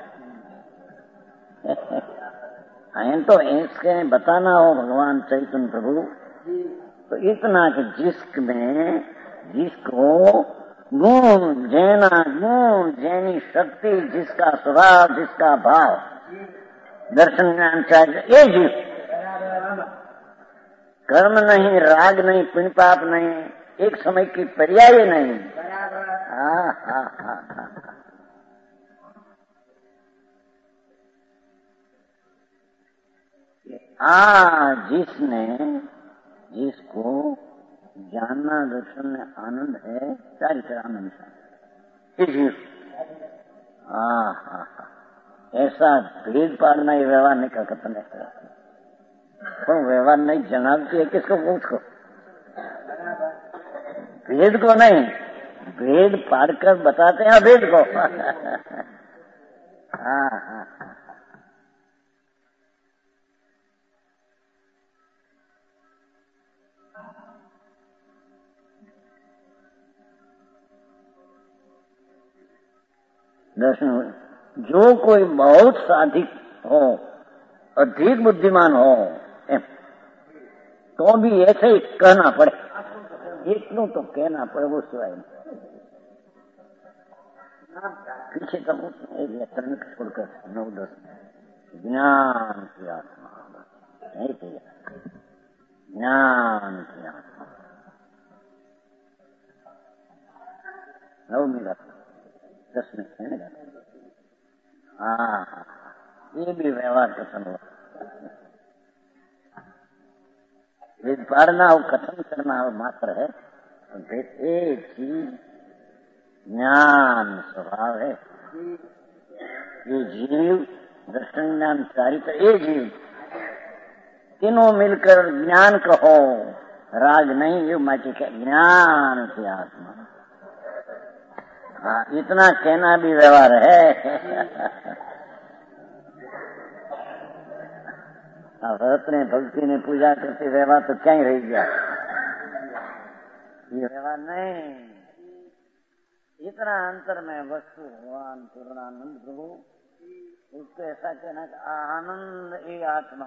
तो इसके बताना हो भगवान चैतन्य प्रभु तो इतना कि जिसमें जिसको गुण जैना गुण जैनी शक्ति जिसका स्वभाव जिसका भाव दर्शन ज्ञान चाहिए ये जीव कर्म नहीं राग नहीं पुण्य पाप नहीं एक समय की पर्याय नहीं. हाँ हाँ हाँ हाँ आ जिसने जिसको जानना दर्शन में आनंद है चारित्र आनंद है. हाँ हाँ हाँ ऐसा भेद पाड़ना ये व्यवहार नहीं कर कतने तो व्यवहार नहीं जनाबती है किसको पूछो भेद को नहीं भेद पाड़कर बताते हैं भेद को. हाँ हाँ दर्शन जो कोई बहुत साधिक हो अधिक बुद्धिमान हो तो भी ऐसे ही कहना पड़े इतनों तो कहना पड़े वो सिवाय पीछे तो एक छोड़कर नौ दस ज्ञान की आत्मा नहीं थी ज्ञान की आत्मा नौ मिला दस में कहने का. हाँ ये भी व्यवहार कथन हो वेद पाड़ना और कथन करना और मात्र है तो एक ही ज्ञान स्वभाव है. ये जीव दर्शन ज्ञान चारित्र ये जीव तीनों मिलकर ज्ञान कहो राग नहीं ये माटी का ज्ञान की आत्मा. हाँ इतना कहना भी व्यवहार है. व्रत ने भक्ति ने पूजा करते व्यवहार तो क्या ही रह गया ये व्यवहार नहीं. इतना अंतर में वस्तु भगवान पूर्णानंद प्रभु उसको ऐसा कहना आनंद ये आत्मा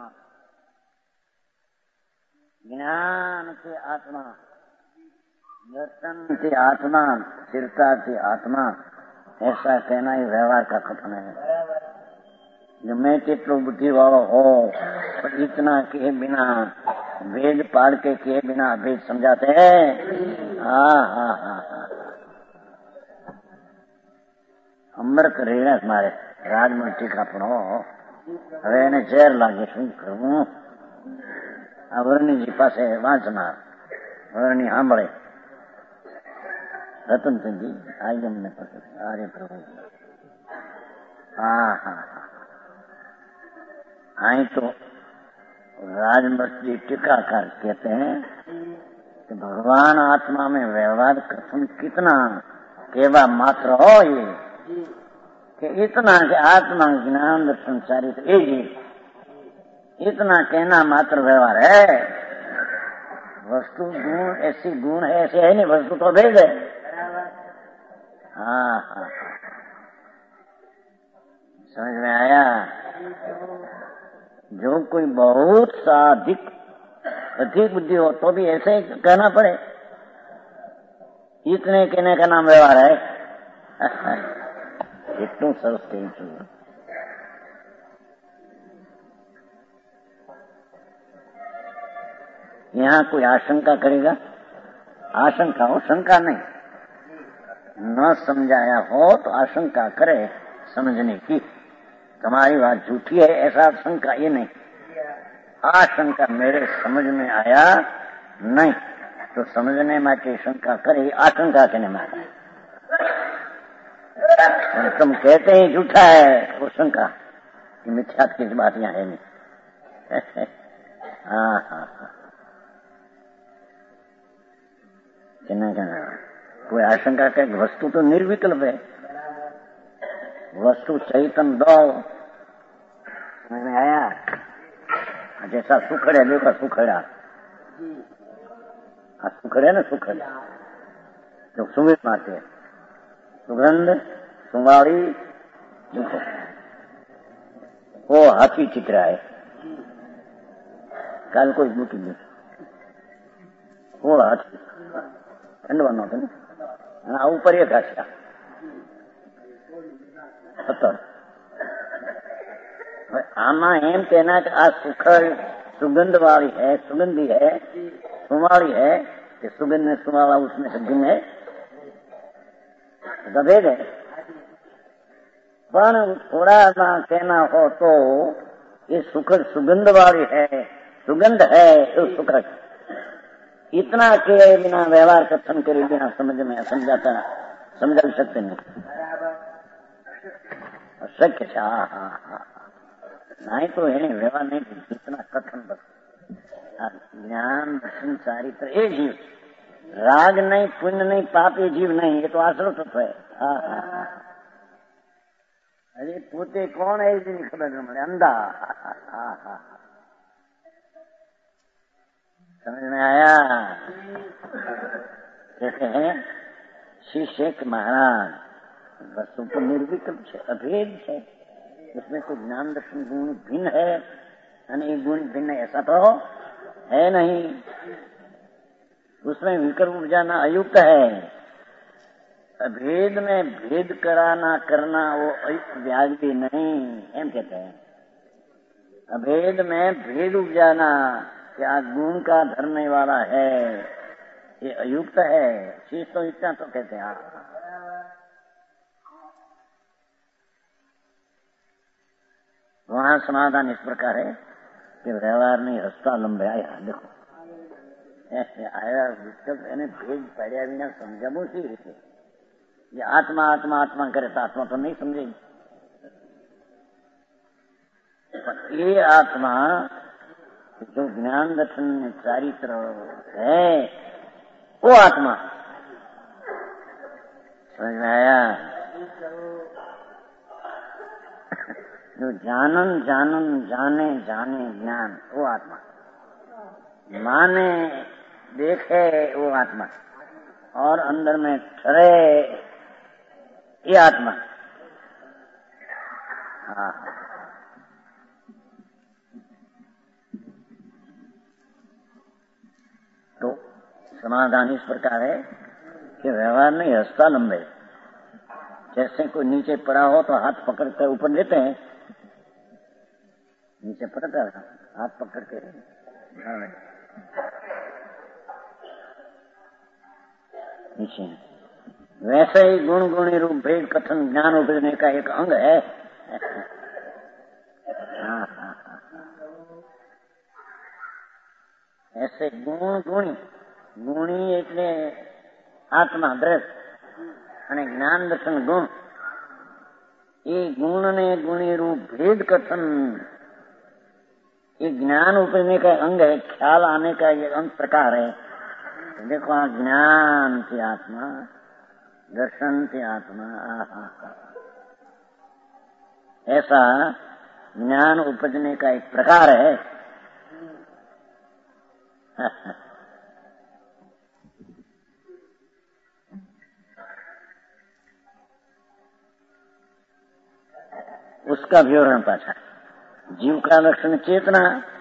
ज्ञान की आत्मा दर्शन की आत्मा स्थिरता की आत्मा ऐसा कहना ही व्यवहार का कथन है. जो मैं कितनो बुद्धि वाला हो पर इतना किए बिना वेद पाड़ के किए बिना भेद समझाते हैं. हाँ हाँ हाँ हाँ અમર કરીને મારે રાજમંત્રી કાપણો હવે એને ઝેર લાગે શું કરવું. આ વર્ણીજી પાસે વાંચનાર વર્ણી સાંભળે રતનચંદજી आई अમને પાસે अरे प्रभु हाँ हाँ हाँ आई तो राजमंत्री टीकाकार कहते हैं कि भगवान आत्मा में व्यवहार कथन कितना केवा मात्र हो ये कि इतना कि आत्मा ज्ञान दर्शन चारित्र एक ही इतना कहना मात्र व्यवहार है. वस्तु गुण ऐसी गुण है ऐसे है नहीं वस्तु तो भेद है. हाँ हाँ समझ में आया. जो कोई बहुत सा अधिक अधिक बुद्धि हो तो भी ऐसे ही कहना पड़े इतने कहने का नाम व्यवहार है. इतनू सरस कहूं છું. यहाँ कोई आशंका करेगा आशंका हो शंका नहीं न समझाया हो तो आशंका करे समझने की तुम्हारी बात झूठी है ऐसा आशंका ये नहीं. आशंका मेरे समझ में आया नहीं तो समझने में की शंका करे आशंका कहने में आता है. तुम कहते ही झूठा है वो शंका कि मिथ्यात की बात यहाँ है नहीं. हाँ हाँ हाँ कहना कहना कोई आशंका करे वस्तु तो निर्विकल्प है वस्तु चैतन्य दो समझ में आया. जैसा सुखड़े देखो सुखड़ा આ સુખડ હે ને સુખડ जो सुगंध मारते हैं, सुगंध सुंगाड़ी देखो वो हाथी चित्रा है काल कोई बूटी नहीं वो हाथी खंडवा होता ना ऊपर ये घासिया आमा एम कहना कि आ सुखड़ सुगंध वाली है, सुगंधी है, सुमाड़ी है कि सुगंध में सुमाड़ा उसमें से गुण है भेद है। पर थोड़ा सा कहना हो तो ये सुखद सुगंध वाली है, सुगंध है तो सुखद इतना के बिना व्यवहार कथन करे बिना समझ में समझाता समझा सकते नहीं शक्य नहीं तो है व्यवहार नहीं इतना कथन बस ज्ञान दर्शन चारित्र ये जीव राग नहीं पुण्य नहीं पाप ये जीव नहीं ये तो आश्रय तत्व है। अरे पोते कौन है इसकी खबर न मिले अंधा समझ में आया। कहते हैं शिष्य के महाराज वस्तु तो निर्विकल्प है, अभेद है, उसमें कोई ज्ञान दर्शन गुण भिन्न है, अनेक गुण भिन्न ऐसा तो है नहीं, उसमें विकल्प उपजाना अयुक्त है। अभेद में भेद कराना करना वो अयुक्त व्याज भी नहीं एम कहते हैं। अभेद में भेद उपजाना क्या गुण का धरने वाला है ये अयुक्त है, शीश तो इतना तो कहते हैं। वहां समाधान इस प्रकार है कि व्यवहार नहीं हस्ता लंबे आया देखो आया विकल्प એને ભેદ પાડ્યા વિના સમજાવું સી રીતે ये आत्मा आत्मा आत्मा करे तो आत्मा तो नहीं समझेगी। ये आत्मा जो ज्ञान दर्शन चारित्र है वो आत्मा समझ में आया। जो जानन जानन जाने जाने ज्ञान वो आत्मा, माने देखे वो आत्मा और अंदर में ठहरे ये आत्मा। हाँ तो समाधान इस प्रकार है कि व्यवहार नहीं हंसता लंबे, जैसे कोई नीचे पड़ा हो तो हाथ पकड़ कर ऊपर लेते हैं, नीचे पड़ता है हाथ पकड़ के नीचे। वैसे ही गुण गुणी रूप भेद कथन ज्ञान उपजने का एक अंग है। हाँ हाँ हाँ ऐसे गुण गुणी गुणी એટલે આત્મા દ્રશ અને જ્ઞાન દર્શન ગુણ ये गुण ने गुणी रूप भेद कथन ये ज्ञान उपजने का अंग है, ख्याल आने का ये अंग प्रकार है। देखो हाँ ज्ञान की आत्मा दर्शन की आत्मा ऐसा ज्ञान उपजने का एक प्रकार है। उसका विवरण पाछा जीव का लक्षण चेतना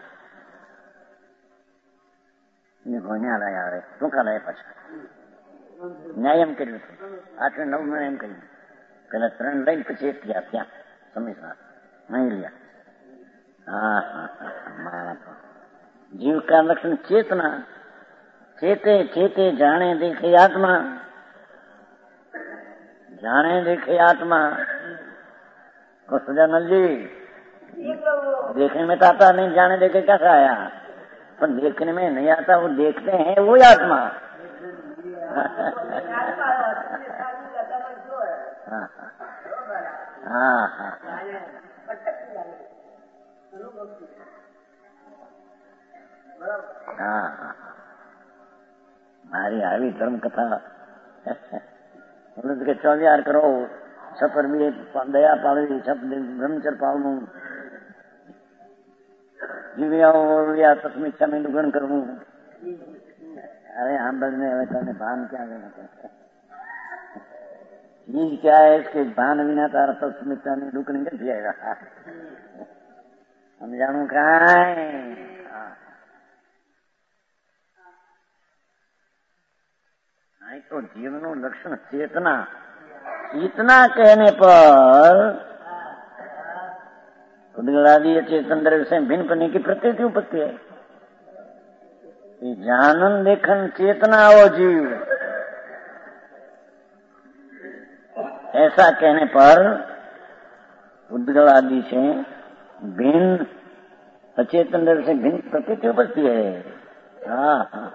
આવે શું કાલે પાછા ન્યાય એમ કર્યું હતું આઠ નવ માં એમ કહ્યું પેલા ત્રણ લઈને પછી એક ગયા ત્યાં સમય નહીં લ્યા હા હા जीव का लक्षण चेतना चेते चेते जाने देखे आत्मा जाने देखे आत्मा को सजानल जी देखने में तो आता नहीं, जाने देखे कैसा आया, पर देखने में नहीं आता, वो देखते हैं वो आत्मा। हाँ हाँ हाँ हाँ મારી આવી ધર્મ કથા કે ચોલિયાર કરો છપર બી દયા પાળવી છપ બ્રહ્મચર પાળવું જીવ્યા તસ્મિચ્છા મેં ગણ કરવું अरे हम बजने वाले करने भान क्या लेना चाहते, चीज क्या है इसके भान बिना तारा तो स्मिता नहीं रुक नहीं कर जाएगा। हम जानू कहाँ है। तो जीवनो लक्षण चेतना, चेतना कहने पर उद्गलादीय चेतन द्रव्य से भिन्न करने की प्रत्येक उपत्ति है। जानन देखन चेतना वो जीव, ऐसा कहने पर उद्गल आदि से भिन्न अचेतन द्रव्य से भिन्न प्रत्येक उपत्ति है। हाँ हाँ,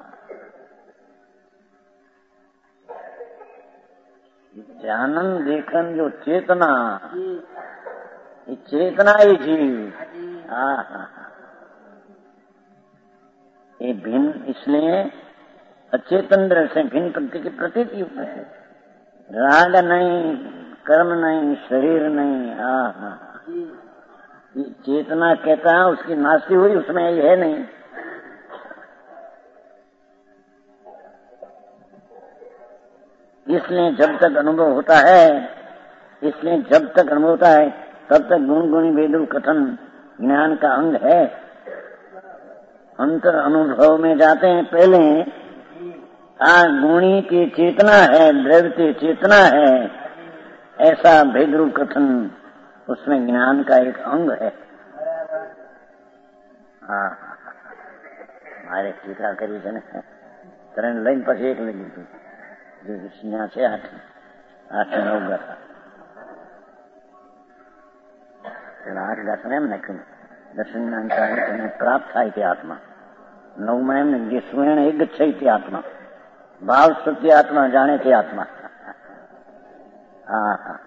जानन देखन जो चेतना, ये चेतना ही जीव। हाँ हाँ, ये भिन्न इसलिए अचेतन द्रव्य से भिन्न प्रति की प्रतीति है। राग नहीं, कर्म नहीं, शरीर नहीं। हाँ हाँ, ये चेतना कहता है उसकी नास्ती हुई, उसमें ये है नहीं। इसलिए जब तक अनुभव होता है, इसलिए जब तक अनुभव होता है तब तक गुण गुणी वेदु कथन ज्ञान का अंग है। अंतर अनुभव में जाते हैं पहले आ गुणी की चेतना है, द्रव्य की चेतना है, ऐसा भेद रूप कथन उसमें ज्ञान का एक अंग है। हाँ, हमारे टीका करी जन तरह लाइन पर एक लगी थी जो यहाँ से आठ आठ नौ गता आठ गता में नखी दर्शन ज्ञान प्राप्त था इति आत्मा नौ में ये स्वयं एक गच्छा इति आत्मा भाव सत्य आत्मा जाने थे आत्मा। हाँ हाँ,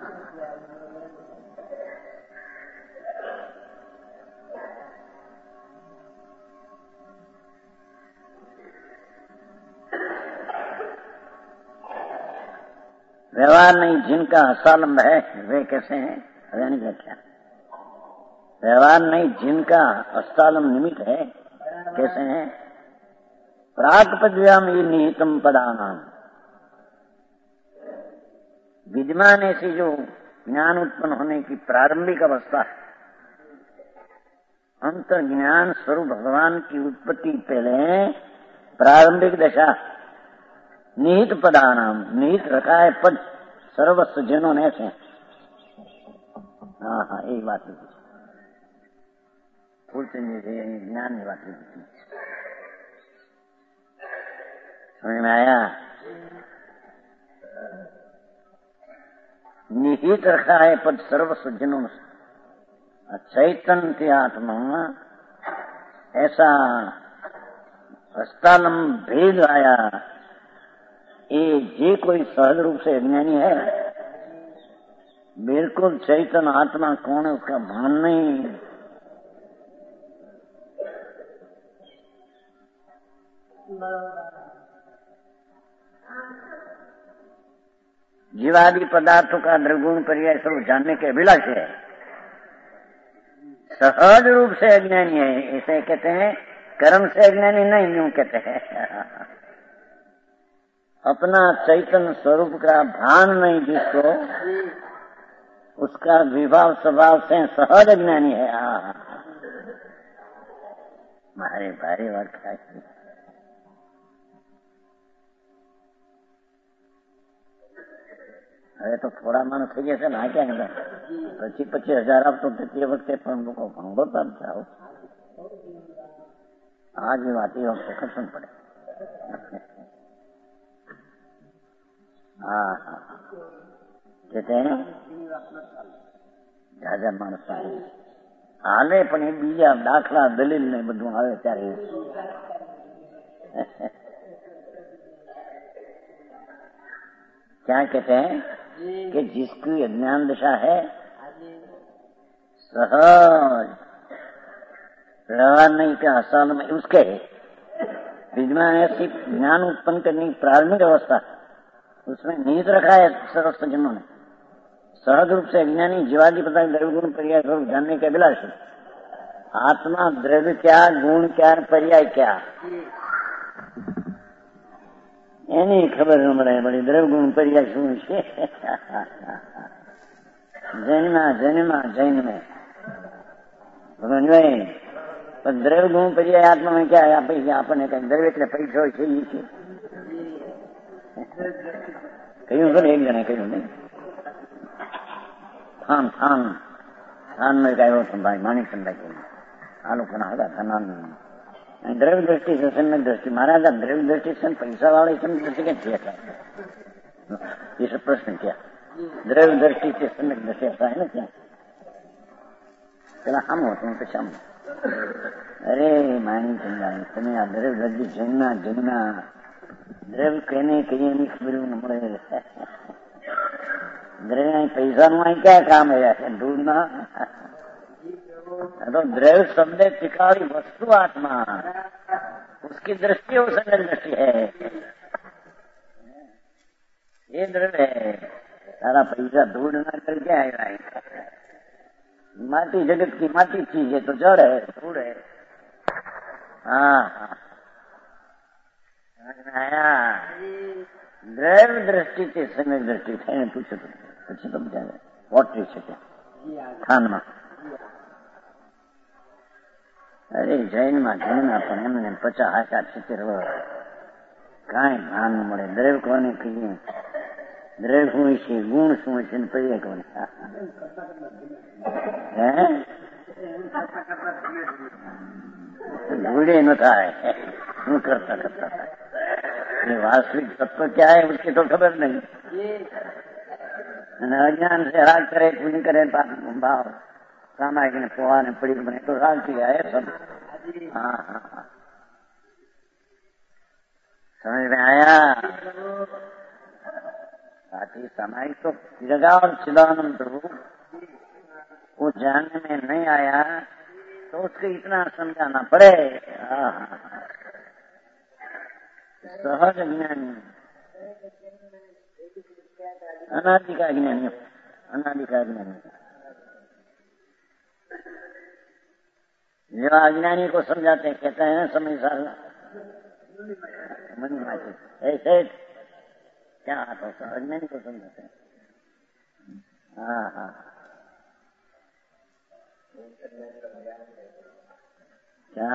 व्यवहार नहीं जिनका हस्तालंब है वे कैसे हैं, यानी क्या व्यवहार नहीं जिनका हस्तालंब निमित्त है कैसे हैं। प्राक पदव्याम ये निहितम पदानाम, विद्यमान ऐसी जो ज्ञान उत्पन्न होने की प्रारंभिक अवस्था है, अंतर ज्ञान स्वरूप भगवान की उत्पत्ति पहले प्रारंभिक दशा निहित पदानाम, निहित रखा है पद सर्वस्व जिन्होंने से। हाँ हाँ, यही बात है ज्ञान की बात है, समझ में आया। निहित रखा है पद सर्वस्व जिन्होंने से, चैतन्य आत्मा ऐसा हस्तालंब भेद आया। ये जे कोई सहज रूप से अज्ञानी है, बिल्कुल चैतन्य आत्मा कौन है उसका भान नहीं। जीवादि पदार्थों का द्रगुण पर्याय सब जानने के अभिलाष है, सहज रूप से अज्ञानी है। इसे कहते हैं कर्म से अज्ञानी नहीं, यूं कहते हैं अपना चैतन्य स्वरूप का भान नहीं जिसको, उसका विभाव स्वभाव से सहज ज्ञानी है। हाँ, मारे भारी बात है। अरे तो थोड़ा मानो થઈ જશે ને, क्या है पच्चीस पच्चीस हजार आप तो તે વખતે પણ લોકો ભંગોતા જાઓ, आज भी बात ही खत्म पड़े। हाँ हाँ, कहते हैं જાજા માણસ હાલે પણ એ બીજા દાખલા દલીલ ને બધું આવે ત્યારે क्या कहते हैं कि जिसकी अज्ञान दशा है सहज व्यवहार नहीं का साल में उसके विद्यमान ऐसी ज्ञान उत्पन्न करने की प्रारंभिक अवस्था उसमें निहित रखा है सर्वस्व जिन्होंने सहज रूप से अज्ञानी जीवादि पदार्थ द्रव्य गुण पर्याय स्वरूप जानने के अभिलाषी। आत्मा द्रव्य क्या, गुण क्या, पर्याय क्या, એની ખબર ન મળે બધી દ્રવગુણ પર્યાય શું છે. જૈનમાં જૈનમાં જૈનમે ભગવાનભાઈ પણ દ્રવગુણ પર્યાય આત્મામાં ક્યાં આપે આપણને કઈ દ્રવ એટલે પૈસા હોય છે એ છે કહ્યું ખરું એક જણે કહ્યું નહીં થાન થાન થાન નો એક આવ્યો હતો ભાઈ માણિકચંદભાઈ કહ્યું આ લોકોના હતા થાન દ્રવ્ય દ્રષ્ટિ છે સમ્યક દ્રષ્ટિ महाराज द्रव्य दृष्टि से पैसा वाले सम्यक दृष्टि कैसे है ये सब प्रश्न क्या द्रव्य दृष्टि से सम्यक दृष्टि ऐसा है ना क्या चला हम होते हैं तो शाम अरे मानी चंदा तुम्हें आ द्रव्य दृष्टि जन्ना जन्ना द्रव्य कहने कहीं नहीं खबर न મળે द्रव्य पैसा નું અહીં क्या काम है ढूंढना तो द्रव्य शब्द टिकावी वस्तु आत्मा उसकी दृष्टि वो संगत दृष्टि है ये द्रव्य है सारा पैसा ढूंढना करके आएगा माटी जगत की माटी चीज है तो जड़ है धूड़ है हाँ हाँ समझ में आया द्रव्य दृष्टि से सम्यक दृष्टि थे पूछो तो पूछो तो बता वॉट है क्या खान में अरे जैन में जैन अपन एमने पचास हजार सित्तेर कई भान મળે દ્રવ્ય કોને કહીએ દ્રવ્ય શું છે ગુણ શું છે ને પર્યાય કોને હે ભૂલે ન થાય શું કરતા કરતા થાય ये वास्तविक तत्व क्या है उसकी तो खबर नहीं अज्ञान से राग करे पुण्य करे भाव सामाजिक ने पोहा ने पड़ी बने तो राग किया है सब हाँ हाँ हाँ समझ में आया साथी सामाजिक तो जगह और चिदानंद रूप वो जानने में नहीं आया तो उसको इतना समझाना पड़े हाँ हाँ सहज ज्ञानी अनादि का ज्ञानी अनादि का ज्ञानी जो अज्ञानी को समझाते कहते हैं समय साल मन ऐसे क्या आता है अज्ञानी को समझाते हैं हाँ हाँ क्या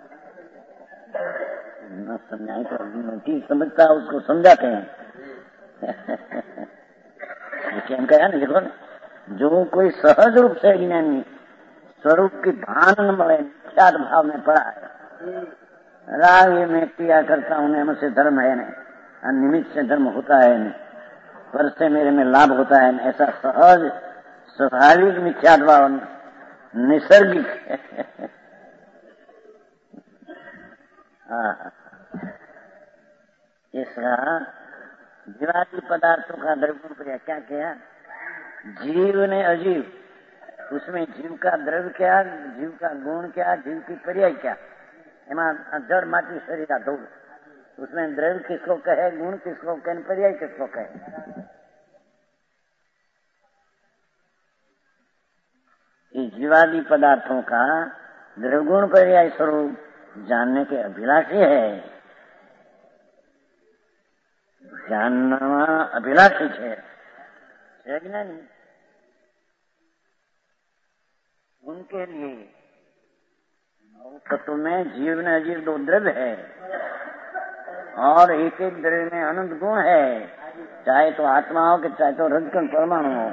न समझाए तो ठीक समझता उसको समझाते हैं हम कहा ना देखो जो कोई सहज रूप से ज्ञानी स्वरूप की भान न મળે ख्यात भाव में पड़ा है राग ये मैं किया करता हूँ मुझसे धर्म है नहीं निमित्त से धर्म होता है नहीं पर से मेरे में लाभ होता है ऐसा सहज स्वाभाविक मिथ्यात्व भाव नैसर्गिक इसका जीवादी पदार्थों का द्रव्य पर क्या किया जीव ने अजीव उसमें जीव का द्रव्य क्या जीव का गुण क्या जीव की पर्याय क्या एमा जड़ माटी शरीर धूल उसमें द्रव्य किसको कहे गुण किसको कहे पर्याय किसको कहे इस जीवादी पदार्थों का द्रव्यगुण पर्याय स्वरूप जानने के अभिलाषी है जानना अभिलाषी है नहीं उनके लिए तत्व में जीव ने अजीव दो द्रव्य है और एक एक द्रव्य में अनंत गुण है चाहे तो आत्मा हो कि चाहे तो रजकण परमाणु हो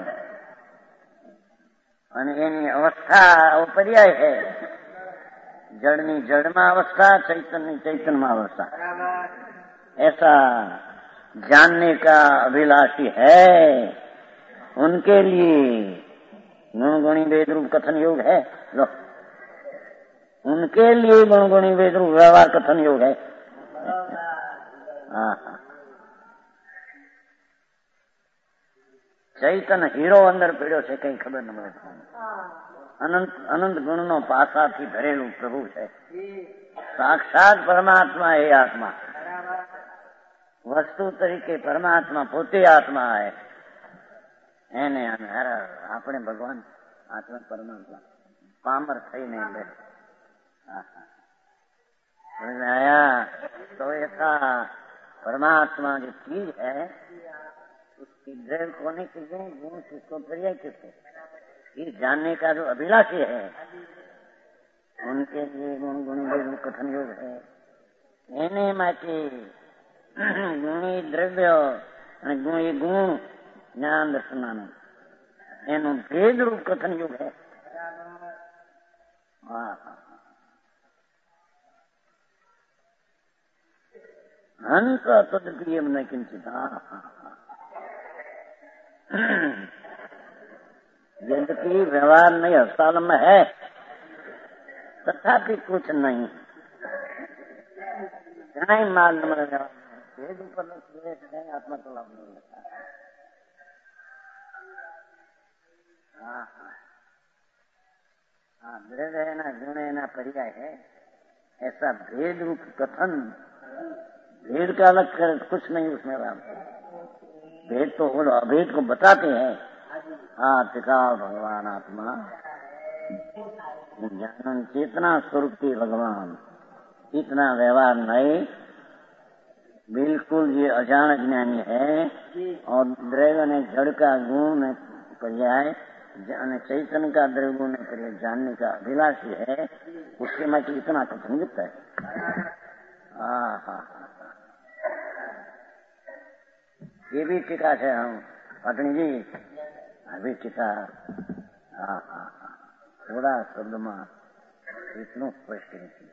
एनी अवस्था वो पर्याय है जड़नी जड़ में अवस्था चैतन्य चैतन्य में अवस्था ऐसा जानने का अभिलाषी है उनके लिए गुणगुणी वेद रूप कथन योग है लो उनके लिए गुणगुणी वेद रूप व्यवहार कथन योग है हाँ चैतन्य हीरो अंदर पीड़ो से कई खबर न મળે अनंत अनंत गुण नो पासा थी भरेलू प्रभु है साक्षात परमात्मा है आत्मा वस्तु तरीके परमात्मा पोते आत्मा है એને આપણે ભગવાન આત્મા પરમાત્મા પામર થઈને समझ में आया तो ऐसा परमात्मा जो चीज है उसकी द्रव्य होने के लिए गुण किसको पर्याय किसको ये जानने का जो अभिलाषी है उनके लिए गुण गुण कथन योग है। એને માટે ગુણી દ્રવ્ય અને ગુણી ગુણ જ્ઞાન દર્શનાનું એનું ભેદ રૂપ કથન યુગ है। हंस तदप्रियम न किंचित यद्यपि व्यवहार नहीं हस्ताल में है तथापि कुछ नहीं नहीं मार्ग में भेद ऊपर नहीं आत्मा को लाभ नहीं लेता। हाँ हाँ द्रव्य है ना गुण है ना पर्याय है ऐसा भेद रूप कथन भेद का अलग कर कुछ नहीं उसमें राम भेद तो अभेद को बताते हैं। हाँ त्रिकाल भगवान आत्मा ज्ञान चेतना स्वरूप के भगवान इतना व्यवहार नहीं बिल्कुल ये अजान ज्ञानी है और द्रव्य ने जड़ का गुण में पर्याय चैतन्य का द्रव्य गुण में पर्याय जानने का अभिलाषी है उसके में इतना कथन युक्त है। हाँ हाँ ये भी टीका है हम पत्नी जी अभी टीका हाँ हाँ थोड़ा शब्द में इतना स्पष्ट नहीं।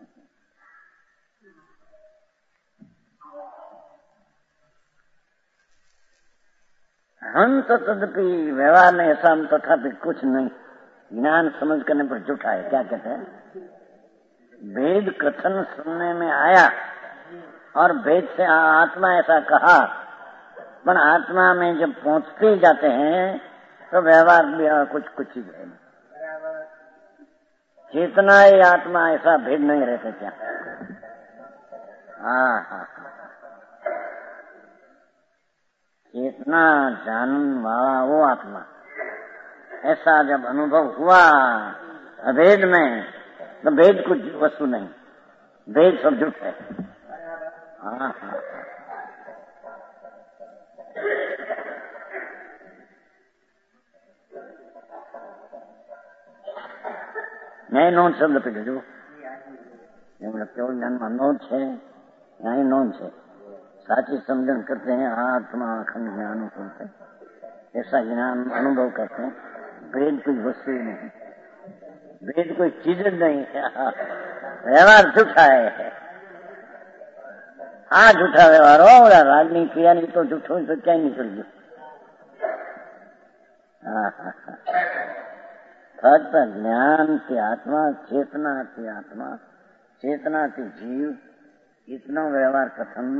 हम तो तदपि व्यवहार में ऐसा हम तथापि कुछ नहीं ज्ञान समझ करने पर झूठा है। क्या कहते हैं वेद कथन सुनने में आया और वेद से आत्मा ऐसा कहा पर आत्मा में जब पहुंचते जाते हैं तो व्यवहार भी कुछ कुछ ही है। चेतना ही आत्मा ऐसा भेद नहीं रहता क्या। हाँ हाँ चेतना जानन वाला वो आत्मा ऐसा जब अनुभव हुआ अभेद में तो भेद कुछ वस्तु नहीं भेद सब झूठ है। हाँ हाँ नहीं नोंध शब्द पे जो केवल ज्ञान नोंध है यहाँ नोंध है साची समझन करते हैं आत्मा अखंड ज्ञान सुनते ऐसा ज्ञान अनुभव करते हैं। वेद कोई वस्तु नहीं वेद कोई चीज नहीं व्यवहार झूठा है। हाँ झूठा व्यवहार हो रागनी क्रिया नहीं तो झूठो तो क्या निकल गया। फक्त ज्ञान की आत्मा चेतना की आत्मा चेतना की जीव इतना व्यवहार कथन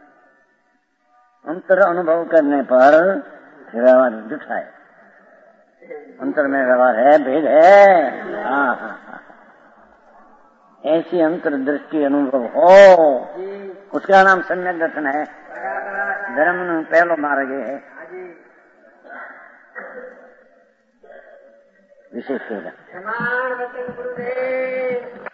अंतर अनुभव करने पर व्यवहार झूठा है। अंतर में व्यवहार है भेद है। हाँ हाँ हाँ ऐसी अंतर दृष्टि अनुभव हो उसका नाम सम्यक दर्शन है। धर्म नु पहलो मार्ग है विशेष